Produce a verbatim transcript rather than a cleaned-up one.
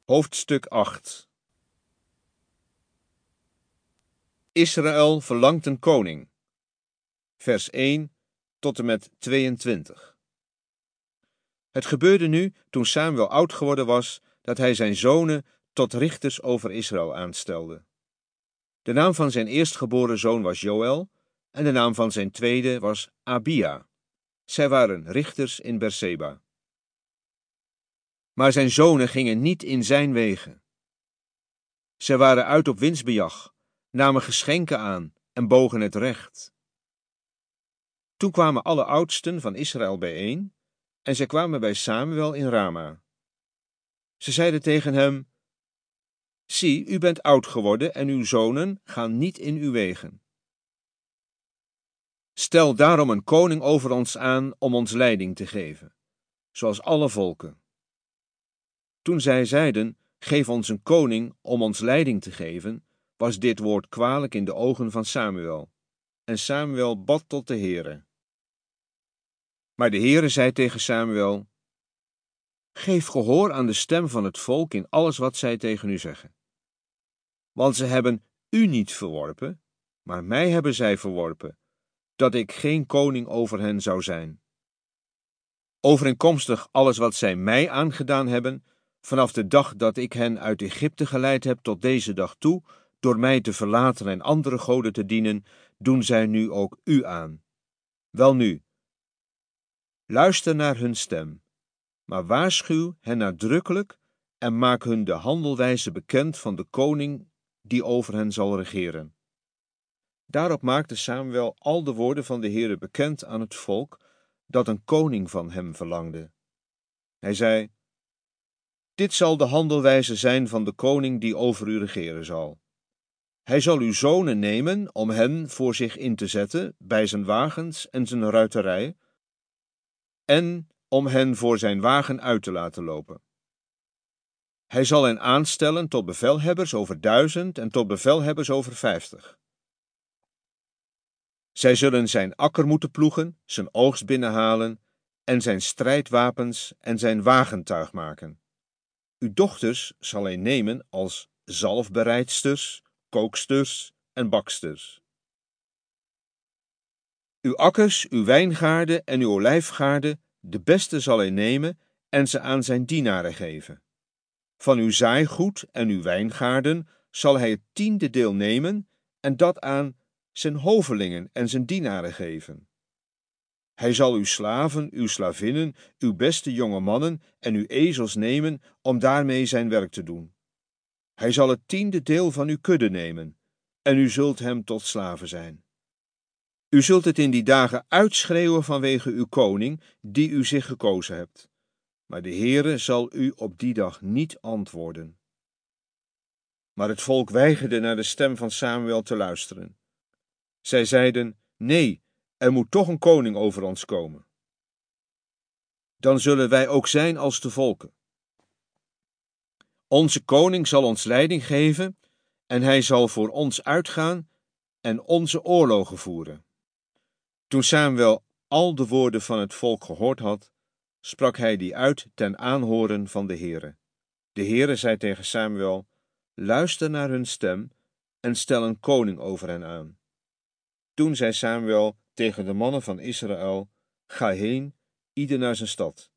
Hoofdstuk acht. Israël verlangt een koning. Vers één tot en met tweeëntwintig. Het gebeurde nu, toen Samuel oud geworden was, dat hij zijn zonen tot richters over Israël aanstelde. De naam van zijn eerstgeboren zoon was Joël en de naam van zijn tweede was Abia. Zij waren richters in Berseba. Maar zijn zonen gingen niet in zijn wegen. Zij waren uit op winstbejag, namen geschenken aan en bogen het recht. Toen kwamen alle oudsten van Israël bijeen en zij kwamen bij Samuel in Rama. Ze zeiden tegen hem: Zie, u bent oud geworden en uw zonen gaan niet in uw wegen. Stel daarom een koning over ons aan om ons leiding te geven, zoals alle volken. Toen zij zeiden: Geef ons een koning om ons leiding te geven, was dit woord kwalijk in de ogen van Samuel. En Samuel bad tot de Heere. Maar de Heere zei tegen Samuel: Geef gehoor aan de stem van het volk in alles wat zij tegen u zeggen. Want ze hebben u niet verworpen, maar mij hebben zij verworpen, dat ik geen koning over hen zou zijn. Overeenkomstig alles wat zij mij aangedaan hebben, vanaf de dag dat ik hen uit Egypte geleid heb tot deze dag toe, door mij te verlaten en andere goden te dienen, doen zij nu ook u aan. Welnu, luister naar hun stem, maar waarschuw hen nadrukkelijk en maak hun de handelwijze bekend van de koning die over hen zal regeren. Daarop maakte Samuel al de woorden van de Heere bekend aan het volk, dat een koning van hem verlangde. Hij zei: Dit zal de handelwijze zijn van de koning die over u regeren zal. Hij zal uw zonen nemen om hen voor zich in te zetten bij zijn wagens en zijn ruiterij, en om hen voor zijn wagen uit te laten lopen. Hij zal hen aanstellen tot bevelhebbers over duizend en tot bevelhebbers over vijftig. Zij zullen zijn akker moeten ploegen, zijn oogst binnenhalen en zijn strijdwapens en zijn wagentuig maken. Uw dochters zal hij nemen als zalfbereidsters, kooksters en baksters. Uw akkers, uw wijngaarden en uw olijfgaarden, de beste zal hij nemen en ze aan zijn dienaren geven. Van uw zaaigoed en uw wijngaarden zal hij het tiende deel nemen en dat aan zijn hovelingen en zijn dienaren geven. Hij zal uw slaven, uw slavinnen, uw beste jonge mannen en uw ezels nemen om daarmee zijn werk te doen. Hij zal het tiende deel van uw kudde nemen en u zult hem tot slaven zijn. U zult het in die dagen uitschreeuwen vanwege uw koning, die u zich gekozen hebt. Maar de Heere zal u op die dag niet antwoorden. Maar het volk weigerde naar de stem van Samuel te luisteren. Zij zeiden: Nee, er moet toch een koning over ons komen. Dan zullen wij ook zijn als de volken. Onze koning zal ons leiding geven en hij zal voor ons uitgaan en onze oorlogen voeren. Toen Samuel al de woorden van het volk gehoord had, sprak hij die uit ten aanhoren van de Heere. De Heere zei tegen Samuel: Luister naar hun stem en stel een koning over hen aan. Toen zei Samuel tegen de mannen van Israël: Ga heen, ieder naar zijn stad.